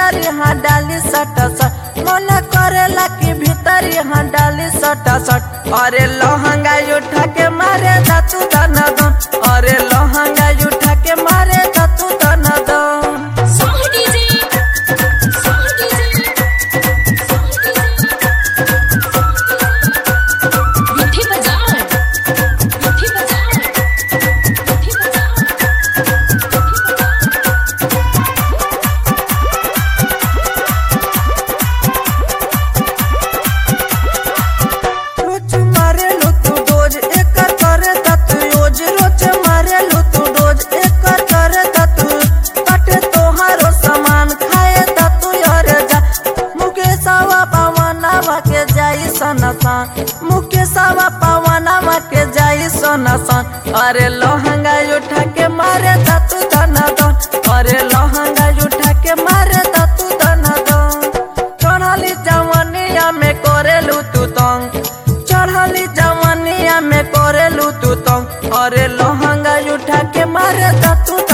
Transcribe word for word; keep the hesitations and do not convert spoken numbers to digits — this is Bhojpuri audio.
भीतर यहाँ डाली सट सट मन करेला की भीतर यहाँ डाली सट सट। अरे लहंगा उठा के मारे दातू दाना दन, अरे लहंगा उठा के मारे दातू दाना दन। मुकेशवा पवनवा के जाई सोना सन, अरे लहंगा उठा के मारे दातू दाना दन, अरे लहंगा उठा के मारे दातू दाना दन। चढ़ली जवनिया में करेलू तू तंग, चढ़ली जवनिया में करेलू तू तंग, अरे लहंगा उठा के मारे दातू